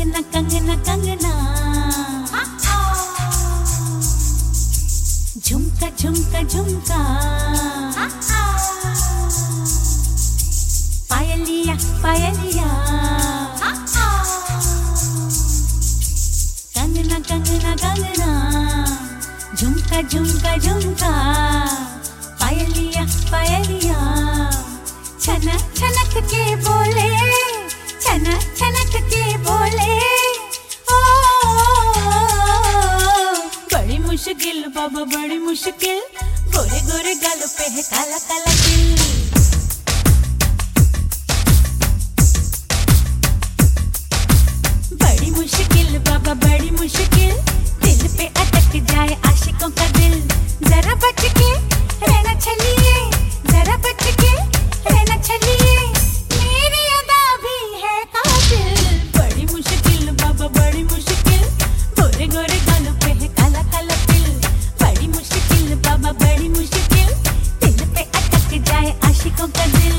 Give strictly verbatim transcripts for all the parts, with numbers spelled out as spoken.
कंगना कंगना कंगना, झुमका झुमका झुमका, पायलिया पायलिया, कंगना कंगना कंगना, झुमका झुमका झुमका, पायलिया पायलिया, छनक छनक के बोले, छनक छनक के बोले, ओ बड़ी मुश्किल बाबा बड़ी मुश्किल, गोरे गोरे गालों पे है काला काला दिल। बड़ी मुश्किल बाबा बड़ी मुश्किल, दिल पे अटक जाए आशिकों का दिल। जरा बच के रहना चलिए, जरा बच के रहना चलिए, मेरी अदा भी है कातिल। बड़ी मुश्किल बाबा बड़ी मुश्किल, गोरे गोरे गालों पे है काला काला दिल। बड़ी मुश्किल बाबा बड़ी मुश्किल, दिल पे अटक जाए आशिकों का दिल।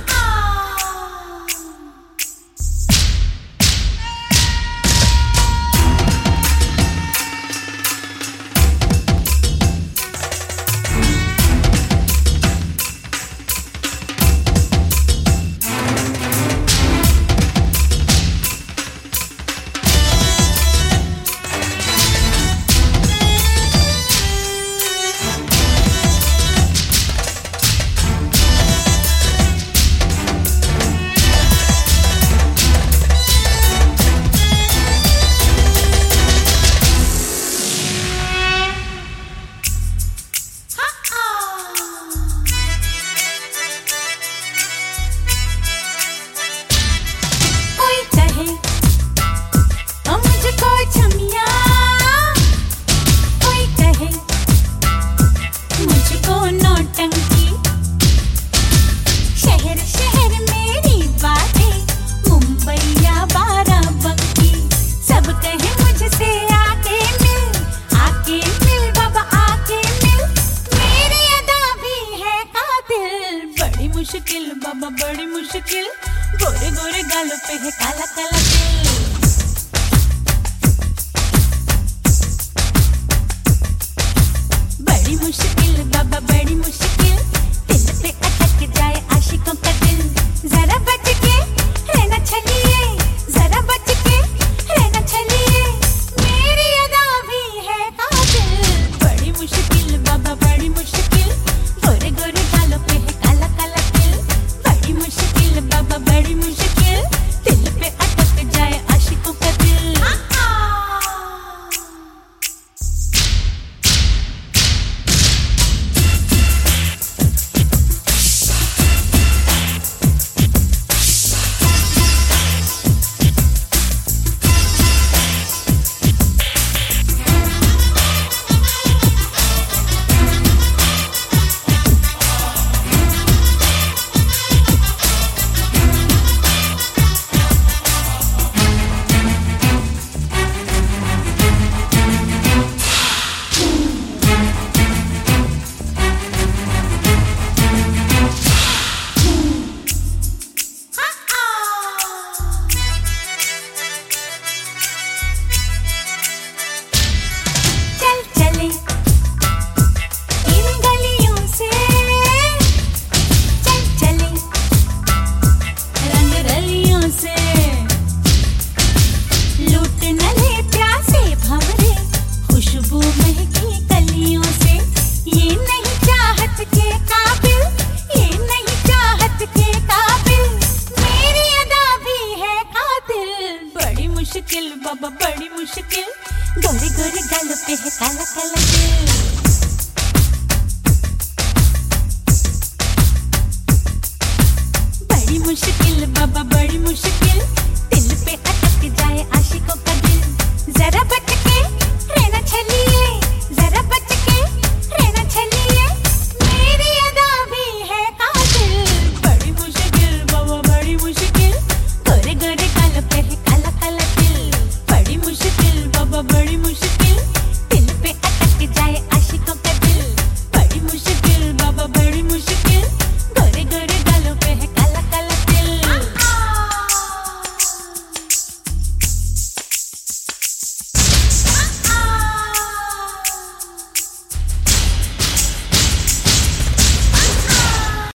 मुश्किल बाबा बड़ी मुश्किल, गोरे गोरे गालों पे है काला काला दिल। बड़ी मुश्किल बाबा बड़ी मुश्किल, दिल पे अटक जाए आशिकों का दिल। जरा बच के रहना चलिए, जरा बच के रहना चलिए, मेरी अदा भी है कातिल। बड़ी मुश्किल बाबा बड़ी मुश्किल, गोरे गोरे गालों पे है काला काला दिल। बड़ी मुश्किल बाबा बड़ी मुश्किल, दिल पे अटक जाए आशिकों का दिल। मुश्किल बाबा बड़ी मुश्किल, गोरे गोरे गालों पे है काला काला दिल। बड़ी मुश्किल बाबा बड़ी मुश्किल,